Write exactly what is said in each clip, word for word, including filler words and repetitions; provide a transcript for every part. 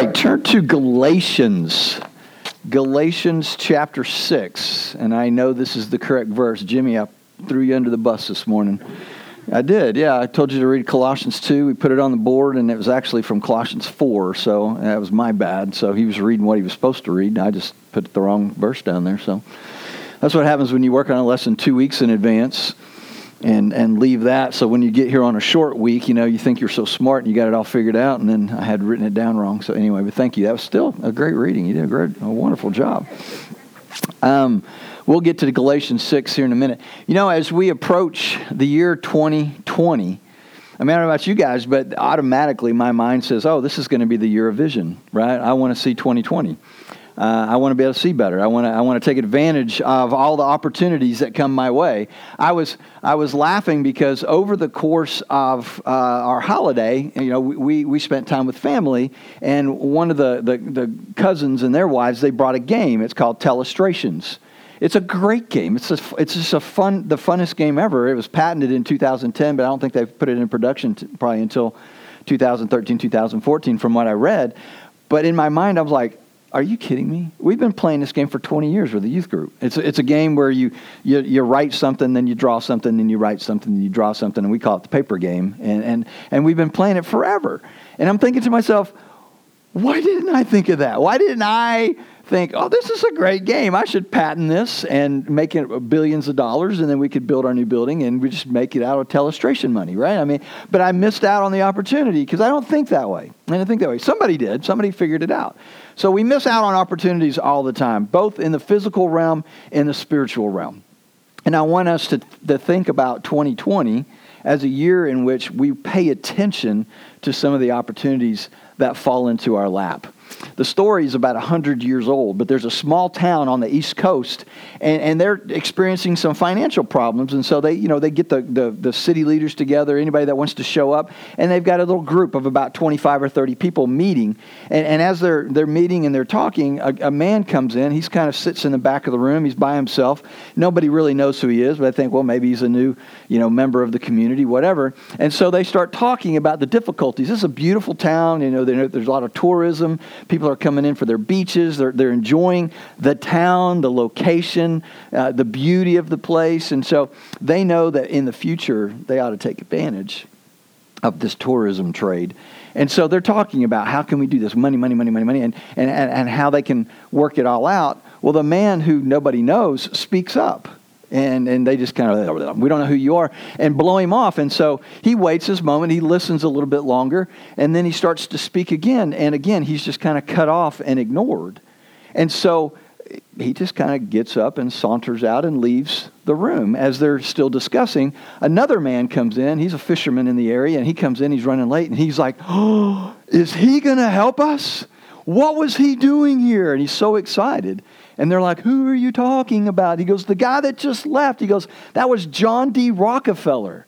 right, turn to Galatians. Galatians chapter six. And I know this is the correct verse. Jimmy, I threw you under the bus this morning. I did, yeah. I told you to read Colossians two. We put it on the board, and it was actually from Colossians four, so that was my bad. So he was reading what he was supposed to read, and I just put the wrong verse down there. So that's what happens when you work on a lesson two weeks in advance and, and leave that. So when you get here on a short week, you know, you think you're so smart and you got it all figured out, and then I had written it down wrong. So anyway, but thank you. That was still a great reading. You did a great, a wonderful job. Um, we'll get to the Galatians six here in a minute. You know, as we approach the year twenty twenty, I mean, I don't know about you guys, but automatically my mind says, oh, this is going to be the year of vision, right? I want to see twenty twenty. Uh, I want to be able to see better. I want to. I want to take advantage of all the opportunities that come my way. I was. I was laughing because over the course of uh, our holiday, you know, we we spent time with family, and one of the, the the cousins and their wives, they brought a game. It's called Telestrations. It's a great game. It's a, it's just a fun, the funnest game ever. It was patented in two thousand ten, but I don't think they've put it in production t- probably until two thousand thirteen, two thousand fourteen, from what I read. But in my mind, I was like, are you kidding me? We've been playing this game for twenty years with the youth group. It's a, it's a game where you, you you write something, then you draw something, then you write something, then you draw something, and we call it the paper game. And, and, and we've been playing it forever. And I'm thinking to myself, why didn't I think of that? Why didn't I think, oh, this is a great game. I should patent this and make it billions of dollars, and then we could build our new building, and we just make it out of telestration money, right? I mean, but I missed out on the opportunity because I don't think that way. I didn't think that way. Somebody did. Somebody figured it out. So we miss out on opportunities all the time, both in the physical realm and the spiritual realm. And I want us to, to think about twenty twenty as a year in which we pay attention to some of the opportunities that fall into our lap. The story is about one hundred years old, but there's a small town on the East Coast, and, and they're experiencing some financial problems. And so they, you know, they get the, the, the city leaders together, anybody that wants to show up, and they've got a little group of about twenty-five or thirty people meeting. And, and as they're they're meeting and they're talking, a, a man comes in. He's kind of sits in the back of the room. He's by himself. Nobody really knows who he is, but I think, well, maybe he's a new, you know, member of the community, whatever. And so they start talking about the difficulties. This is a beautiful town. You know, there's a lot of tourism. People are coming in for their beaches. They're, they're enjoying the town, the location, uh, the beauty of the place. And so they know that in the future, they ought to take advantage of this tourism trade. And so they're talking about how can we do this? Money, money, money, money, money, and, and, and how they can work it all out. Well, the man who nobody knows speaks up. And and they just kind of, we don't know who you are, and blow him off. And so he waits his moment. He listens a little bit longer, and then he starts to speak again. And again, he's just kind of cut off and ignored. And so he just kind of gets up and saunters out and leaves the room. As they're still discussing, another man comes in. He's a fisherman in the area, and he comes in. He's running late, and he's like, oh, is he going to help us? What was he doing here? And he's so excited. And they're like, who are you talking about? He goes, the guy that just left. He goes, that was John D. Rockefeller.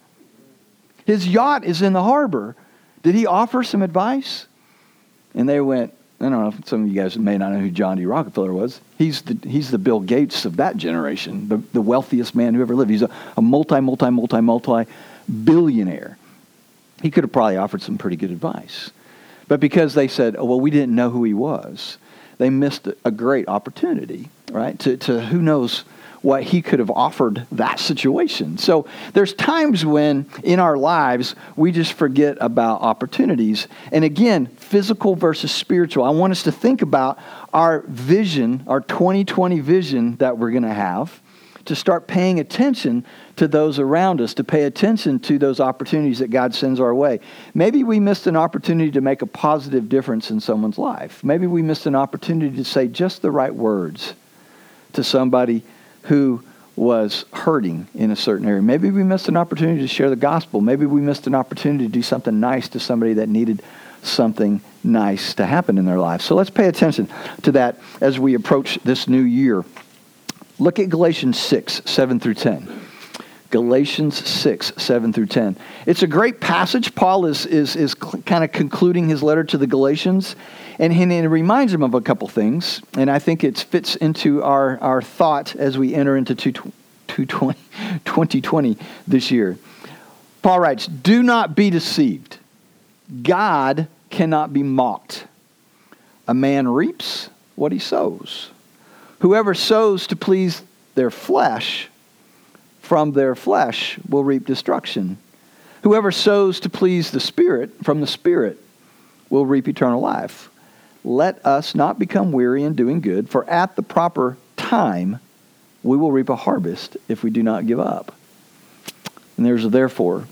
His yacht is in the harbor. Did he offer some advice? And they went, I don't know, some of you guys may not know who John D. Rockefeller was. He's the he's the Bill Gates of that generation, the, the wealthiest man who ever lived. He's a, a multi, multi, multi, multi billionaire. He could have probably offered some pretty good advice. But because they said, oh, well, we didn't know who he was, they missed a great opportunity, right? To, to who knows what he could have offered that situation. So there's times when in our lives we just forget about opportunities. And again, physical versus spiritual. I want us to think about our vision, our twenty twenty vision that we're going to have, to start paying attention to those around us, to pay attention to those opportunities that God sends our way. Maybe we missed an opportunity to make a positive difference in someone's life. Maybe we missed an opportunity to say just the right words to somebody who was hurting in a certain area. Maybe we missed an opportunity to share the gospel. Maybe we missed an opportunity to do something nice to somebody that needed something nice to happen in their life. So let's pay attention to that as we approach this new year. Look at Galatians six, seven through ten. Galatians six, seven through ten. It's a great passage. Paul is is is kind of concluding his letter to the Galatians, and it reminds him of a couple things, and I think it fits into our, our thought as we enter into twenty twenty this year. Paul writes, do not be deceived. God cannot be mocked. A man reaps what he sows. Whoever sows to please their flesh, from their flesh will reap destruction. Whoever sows to please the Spirit, from the Spirit will reap eternal life. Let us not become weary in doing good, for at the proper time we will reap a harvest if we do not give up. And there's a therefore.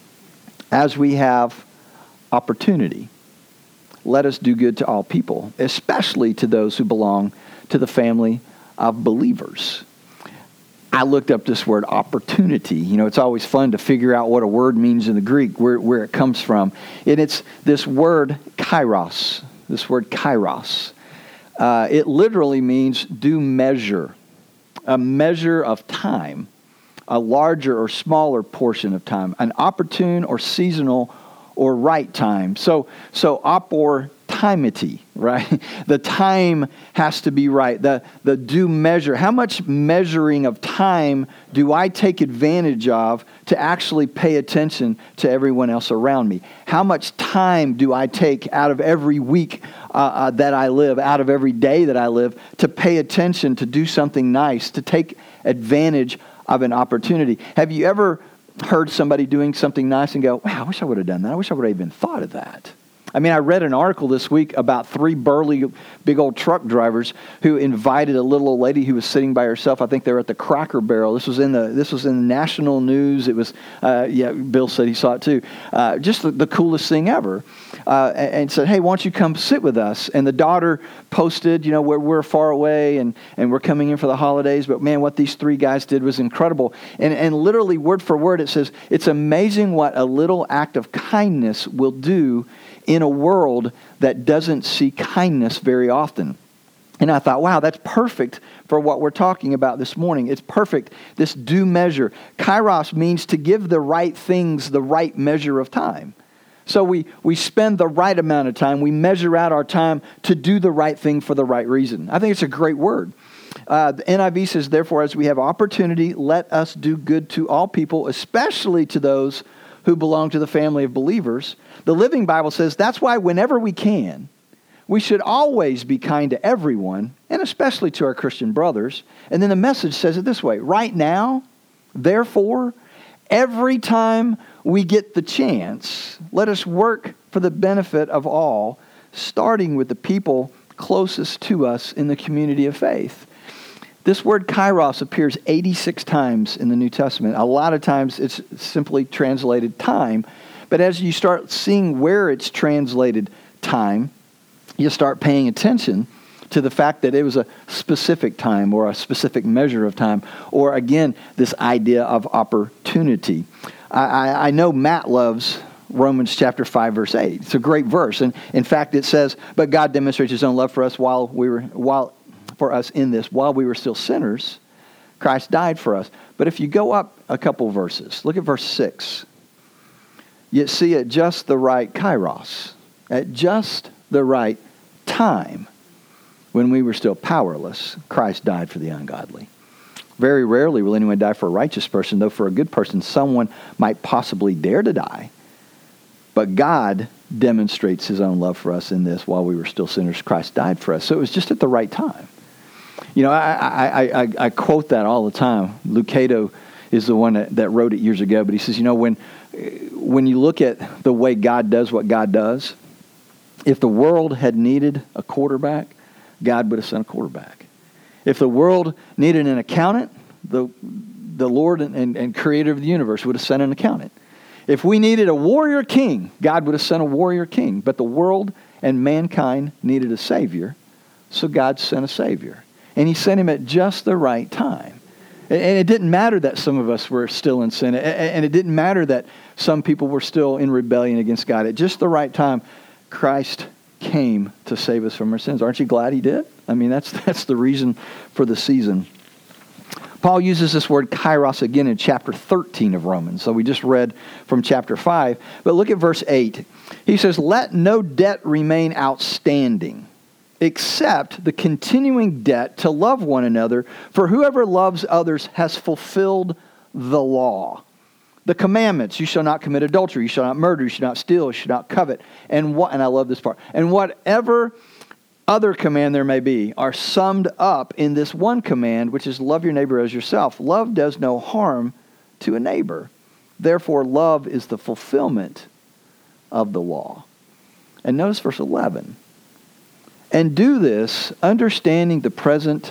As we have opportunity, let us do good to all people, especially to those who belong to the family of believers. I looked up this word opportunity. You know, it's always fun to figure out what a word means in the Greek, where, where it comes from. And it's this word kairos, this word kairos. Uh, it literally means due measure, a measure of time, a larger or smaller portion of time, an opportune or seasonal or right time. So, so opportunity, right? The time has to be right. The, the due measure. How much measuring of time do I take advantage of to actually pay attention to everyone else around me? How much time do I take out of every week uh, uh, that I live, out of every day that I live, to pay attention, to do something nice, to take advantage of an opportunity? Have you ever heard somebody doing something nice and go, wow, I wish I would have done that. I wish I would have even thought of that. I mean, I read an article this week about three burly, big old truck drivers who invited a little old lady who was sitting by herself. I think they were at the Cracker Barrel. This was in the this was in the national news. It was, uh, yeah, Bill said he saw it too. Uh, just the, the coolest thing ever. Uh, and, and said, hey, why don't you come sit with us? And the daughter posted, you know, we're, we're far away and, and we're coming in for the holidays. But man, what these three guys did was incredible. And, and literally word for word, it says, it's amazing what a little act of kindness will do in a world that doesn't see kindness very often. And I thought, wow, that's perfect for what we're talking about this morning. It's perfect, this due measure. Kairos means to give the right things the right measure of time. So we, we spend the right amount of time. We measure out our time to do the right thing for the right reason. I think it's a great word. Uh, the N I V says, therefore, as we have opportunity, let us do good to all people, especially to those who belong to the family of believers. The Living Bible says that's why whenever we can, we should always be kind to everyone, and especially to our Christian brothers. And then the Message says it this way, right now, therefore, every time we get the chance, let us work for the benefit of all, starting with the people closest to us in the community of faith. This word kairos appears eighty-six times in the New Testament. A lot of times it's simply translated time. But as you start seeing where it's translated time, you start paying attention to the fact that it was a specific time or a specific measure of time. Or again, this idea of opportunity. I, I, I know Matt loves Romans chapter five, verse eight. It's a great verse. And in fact, it says, but God demonstrates his own love for us while we were, while for us in this, while we were still sinners, Christ died for us. But if you go up a couple verses, look at verse six. You see at just the right kairos, at just the right time, when we were still powerless, Christ died for the ungodly. Very rarely will anyone die for a righteous person, though for a good person, someone might possibly dare to die. But God demonstrates his own love for us in this. While we were still sinners, Christ died for us. So it was just at the right time. You know, I, I, I, I quote that all the time. Lucado is the one that, that wrote it years ago. But he says, you know, when, when you look at the way God does what God does, if the world had needed a quarterback, God would have sent a quarterback. If the world needed an accountant, the the Lord and, and, and creator of the universe would have sent an accountant. If we needed a warrior king, God would have sent a warrior king. But the world and mankind needed a savior, so God sent a savior. And he sent him at just the right time. And it didn't matter that some of us were still in sin. And it didn't matter that some people were still in rebellion against God. At just the right time, Christ came to save us from our sins. Aren't you glad he did? I mean, that's that's the reason for the season. Paul uses this word kairos again in chapter thirteen of Romans. So we just read from chapter five. But look at verse eight. He says, let no debt remain outstanding, except the continuing debt to love one another, for whoever loves others has fulfilled the law. The commandments, you shall not commit adultery, you shall not murder, you shall not steal, you shall not covet. And what, and I love this part, and whatever other command there may be are summed up in this one command, which is love your neighbor as yourself. Love does no harm to a neighbor. Therefore, love is the fulfillment of the law. And notice verse eleven. And do this understanding the present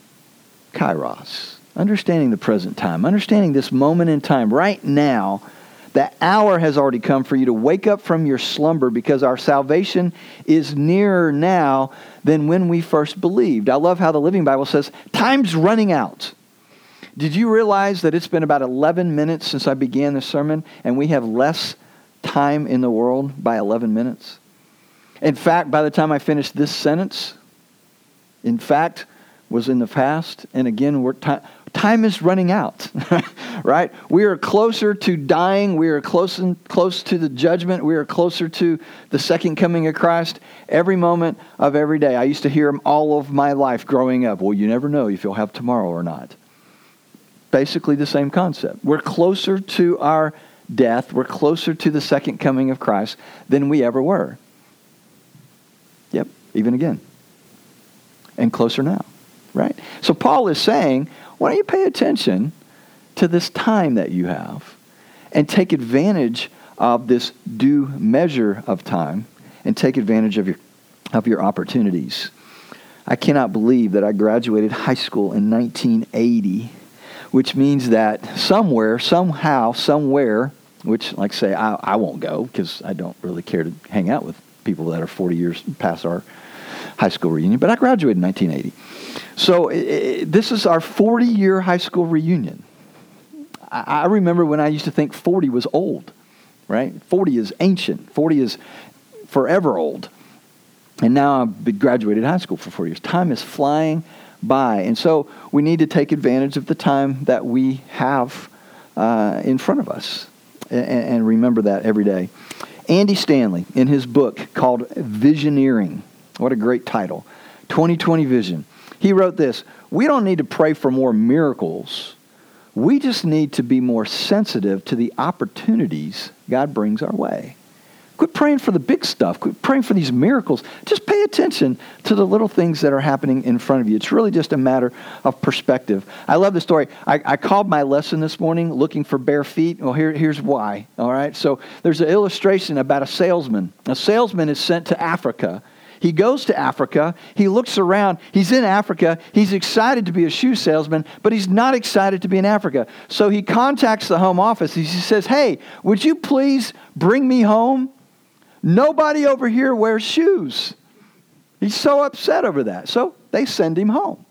kairos, understanding the present time, understanding this moment in time right now. That hour has already come for you to wake up from your slumber because our salvation is nearer now than when we first believed. I love how the Living Bible says, time's running out. Did you realize that it's been about eleven minutes since I began this sermon and we have less time in the world by eleven minutes? In fact, by the time I finished this sentence, in fact, was in the past, and again, we're time. Time is running out, right? We are closer to dying. We are close and close to the judgment. We are closer to the second coming of Christ every moment of every day. I used to hear them all of my life growing up. Well, you never know if you'll have tomorrow or not. Basically the same concept. We're closer to our death. We're closer to the second coming of Christ than we ever were. Yep, even again. And closer now, right? So Paul is saying, why don't you pay attention to this time that you have and take advantage of this due measure of time and take advantage of your of your opportunities. I cannot believe that I graduated high school in nineteen eighty, which means that somewhere, somehow, somewhere, which, like I say, I, I won't go because I don't really care to hang out with people that are forty years past our high school reunion, but I graduated in nineteen eighty. So it, it, this is our forty-year high school reunion. I, I remember when I used to think forty was old, right? forty is ancient. forty is forever old. And now I've graduated high school for four years. Time is flying by. And so we need to take advantage of the time that we have uh, in front of us and, and remember that every day. Andy Stanley, in his book called Visioneering, what a great title, twenty twenty Vision. He wrote this, we don't need to pray for more miracles. We just need to be more sensitive to the opportunities God brings our way. Quit praying for the big stuff. Quit praying for these miracles. Just pay attention to the little things that are happening in front of you. It's really just a matter of perspective. I love the story. I, I called my lesson this morning looking for bare feet. Well, here, here's why. All right. So there's an illustration about a salesman. A salesman is sent to Africa. He goes to Africa. He looks around. He's in Africa. He's excited to be a shoe salesman, but he's not excited to be in Africa. So he contacts the home office. He says, hey, would you please bring me home? Nobody over here wears shoes. He's so upset over that. So they send him home.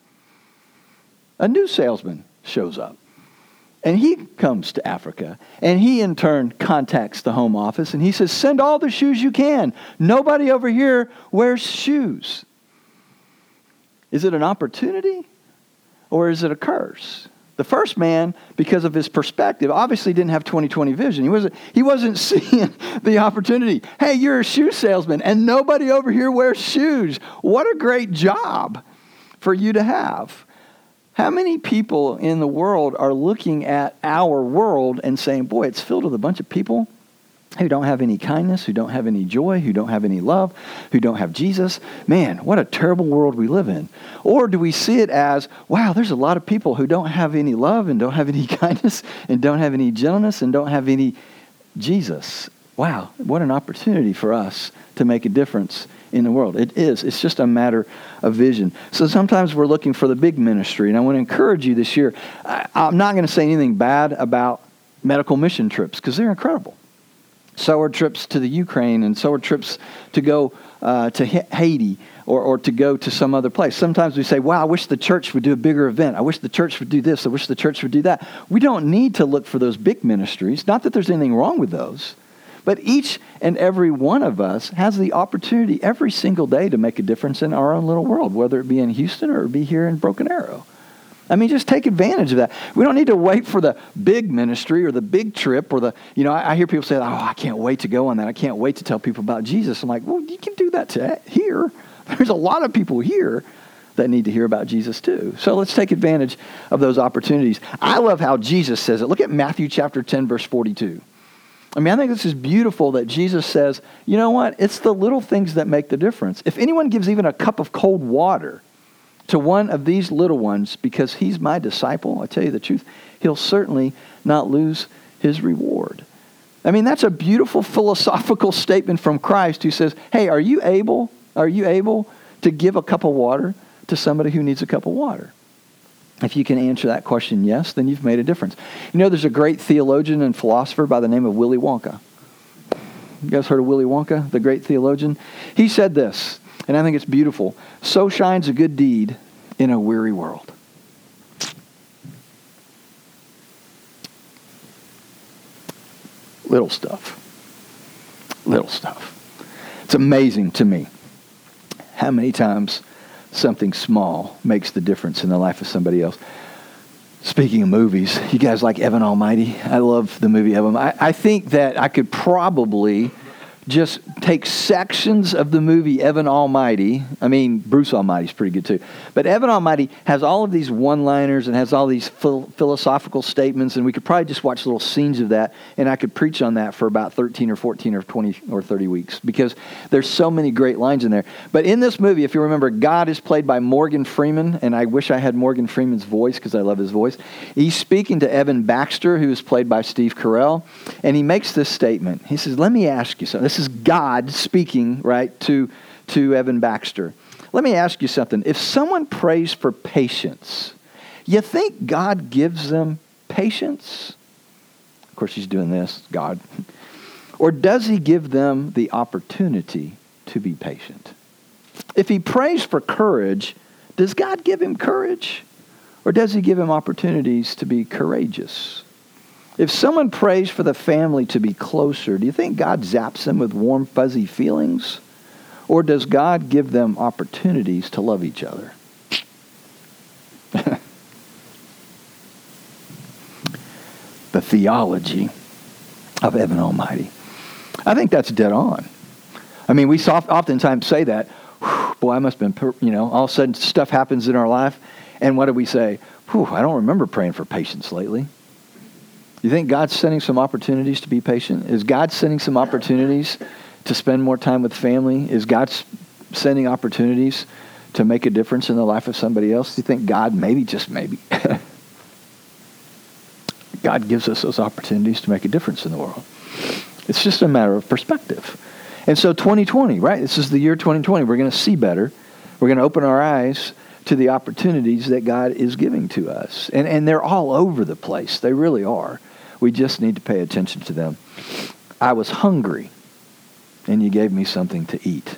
A new salesman shows up. And he comes to Africa. And he in turn contacts the home office. And he says, send all the shoes you can. Nobody over here wears shoes. Is it an opportunity? Or is it a curse? The first man, because of his perspective, obviously didn't have twenty twenty vision. He wasn't, he wasn't seeing the opportunity. Hey, you're a shoe salesman, and nobody over here wears shoes. What a great job for you to have. How many people in the world are looking at our world and saying, boy, it's filled with a bunch of people who don't have any kindness, who don't have any joy, who don't have any love, who don't have Jesus. Man, what a terrible world we live in. Or do we see it as, wow, there's a lot of people who don't have any love and don't have any kindness and don't have any gentleness and don't have any Jesus. Wow, what an opportunity for us to make a difference in the world. It is. It's just a matter of vision. So sometimes we're looking for the big ministry, and I want to encourage you this year. I, I'm not going to say anything bad about medical mission trips because they're incredible. So are trips to the Ukraine, and so are trips to go uh, to Haiti or, or to go to some other place. Sometimes we say, wow, I wish the church would do a bigger event. I wish the church would do this. I wish the church would do that. We don't need to look for those big ministries. Not that there's anything wrong with those. But each and every one of us has the opportunity every single day to make a difference in our own little world, whether it be in Houston or it be here in Broken Arrow. I mean, just take advantage of that. We don't need to wait for the big ministry or the big trip or the, you know, I, I hear people say, oh, I can't wait to go on that. I can't wait to tell people about Jesus. I'm like, well, you can do that to, here. There's a lot of people here that need to hear about Jesus too. So let's take advantage of those opportunities. I love how Jesus says it. Look at Matthew chapter ten, verse forty-two. I mean, I think this is beautiful that Jesus says, you know what? It's the little things that make the difference. If anyone gives even a cup of cold water to one of these little ones because he's my disciple, I tell you the truth, he'll certainly not lose his reward. I mean, that's a beautiful philosophical statement from Christ who says, hey, are you able, are you able to give a cup of water to somebody who needs a cup of water? If you can answer that question yes, then you've made a difference. You know, there's a great theologian and philosopher by the name of Willy Wonka. You guys heard of Willy Wonka, the great theologian? He said this, and I think it's beautiful. So shines a good deed in a weary world. Little stuff. Little stuff. It's amazing to me how many times something small makes the difference in the life of somebody else. Speaking of movies, you guys like Evan Almighty? I love the movie Evan. I, I think that I could probably just take sections of the movie Evan Almighty. I mean, Bruce Almighty's pretty good too. But Evan Almighty has all of these one-liners and has all these phil- philosophical statements, and we could probably just watch little scenes of that, and I could preach on that for about thirteen or fourteen or twenty or thirty weeks because there's so many great lines in there. But in this movie, if you remember, God is played by Morgan Freeman, and I wish I had Morgan Freeman's voice because I love his voice. He's speaking to Evan Baxter, who is played by Steve Carell, and he makes this statement. He says, let me ask you something. This is God speaking, right, to, to Evan Baxter. Let me ask you something. If someone prays for patience, you think God gives them patience? Of course, he's doing this, God. Or does he give them the opportunity to be patient? If he prays for courage, does God give him courage? Or does he give him opportunities to be courageous? If someone prays for the family to be closer, do you think God zaps them with warm, fuzzy feelings? Or does God give them opportunities to love each other? The theology of Evan Almighty. I think that's dead on. I mean, we soft, oftentimes say that, boy, I must have been, you know, all of a sudden stuff happens in our life, and what do we say? Whew, I don't remember praying for patience lately. You think God's sending some opportunities to be patient? Is God sending some opportunities to spend more time with family? Is God sending opportunities to make a difference in the life of somebody else? Do you think God maybe, just maybe, God gives us those opportunities to make a difference in the world? It's just a matter of perspective. And so twenty twenty, right? This is the year twenty twenty. We're going to see better. We're going to open our eyes to the opportunities that God is giving to us. And, and they're all over the place. They really are. We just need to pay attention to them. I was hungry, and you gave me something to eat.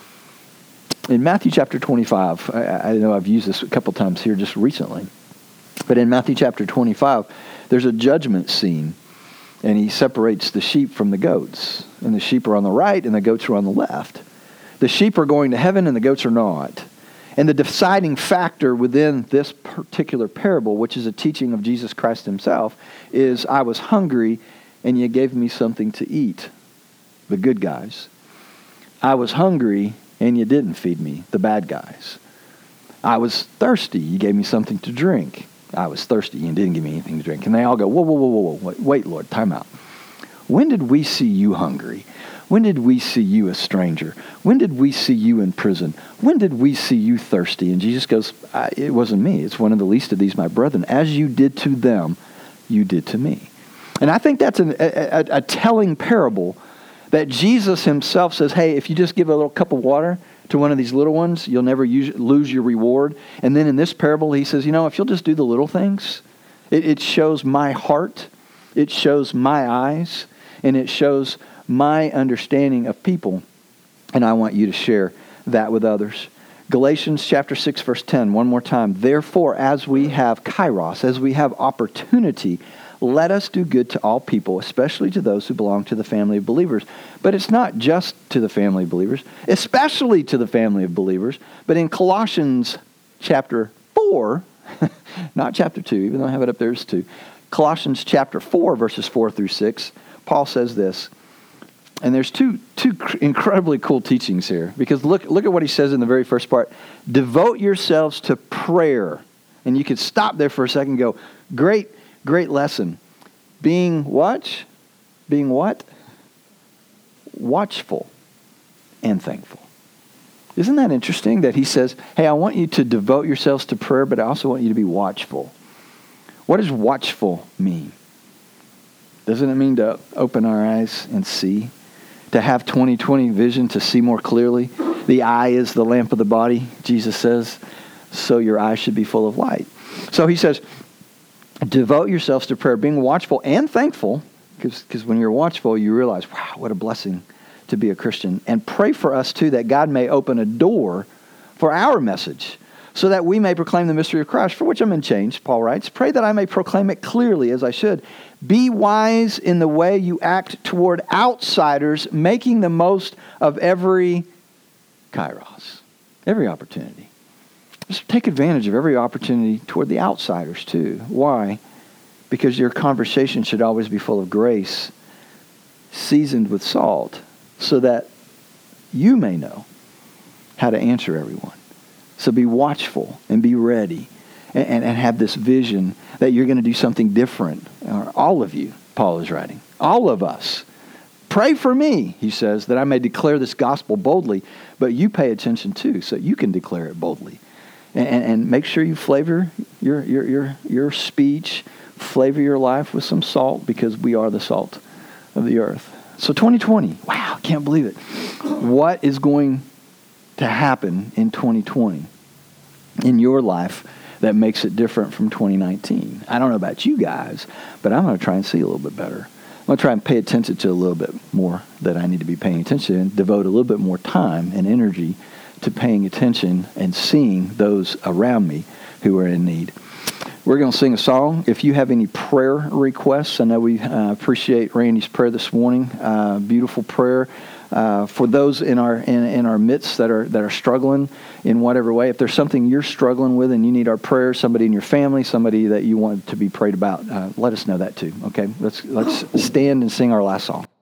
In Matthew chapter twenty-five, I, I know I've used this a couple times here just recently, but in Matthew chapter twenty-five, there's a judgment scene, and he separates the sheep from the goats. And the sheep are on the right, and the goats are on the left. The sheep are going to heaven, and the goats are not. And the deciding factor within this particular parable, which is a teaching of Jesus Christ himself, is I was hungry and you gave me something to eat, the good guys. I was hungry and you didn't feed me, the bad guys. I was thirsty, you gave me something to drink. I was thirsty and didn't give me anything to drink. And they all go, whoa, whoa, whoa, whoa, whoa, wait, Lord, time out. When did we see you hungry? When did we see you a stranger? When did we see you in prison? When did we see you thirsty? And Jesus goes, it wasn't me. It's one of the least of these, my brethren. As you did to them, you did to me. And I think that's an, a, a, a telling parable that Jesus himself says, hey, if you just give a little cup of water to one of these little ones, you'll never use, lose your reward. And then in this parable, he says, you know, if you'll just do the little things, it, it shows my heart, it shows my eyes, and it shows my understanding of people, and I want you to share that with others. Galatians chapter six, verse ten, one more time. Therefore, as we have kairos, as we have opportunity, let us do good to all people, especially to those who belong to the family of believers. But it's not just to the family of believers, especially to the family of believers. But in Colossians chapter four, not chapter two, even though I have it up there as two, Colossians chapter four, verses four through six, Paul says this. And there's two two incredibly cool teachings here, because look look at what he says in the very first part. Devote yourselves to prayer. And you could stop there for a second and go, great, great lesson. Being what? being what? Watchful and thankful. Isn't that interesting that he says, hey, I want you to devote yourselves to prayer, but I also want you to be watchful. What does watchful mean? Doesn't it mean to open our eyes and see? To have twenty twenty vision, to see more clearly? The eye is the lamp of the body, Jesus says, so your eyes should be full of light. So he says, devote yourselves to prayer, being watchful and thankful, because when you're watchful, you realize, wow, what a blessing to be a Christian. And pray for us, too, that God may open a door for our message, so that we may proclaim the mystery of Christ, for which I'm in chains, Paul writes. Pray that I may proclaim it clearly as I should. Be wise in the way you act toward outsiders, making the most of every kairos, every opportunity. Just take advantage of every opportunity toward the outsiders, too. Why? Because your conversation should always be full of grace, seasoned with salt, so that you may know how to answer everyone. So be watchful and be ready and, and, and have this vision that you're going to do something different. All of you, Paul is writing. All of us. Pray for me, he says, that I may declare this gospel boldly. But you pay attention too, so you can declare it boldly. And, and, and make sure you flavor your, your, your, your speech, flavor your life with some salt, because we are the salt of the earth. So twenty twenty, wow, I can't believe it. What is going to happen in twenty twenty in your life that makes it different from twenty nineteen? I don't know about you guys, but I'm going to try and see a little bit better. I'm going to try and pay attention to a little bit more that I need to be paying attention to, and devote a little bit more time and energy to paying attention and seeing those around me who are in need. We're going to sing a song. If you have any prayer requests, I know we uh, appreciate Randy's prayer this morning. Uh, beautiful prayer. Uh, for those in our in, in our midst that are that are struggling in whatever way, if there's something you're struggling with and you need our prayers, somebody in your family, somebody that you want to be prayed about, uh, let us know that too. Okay, let's let's stand and sing our last song.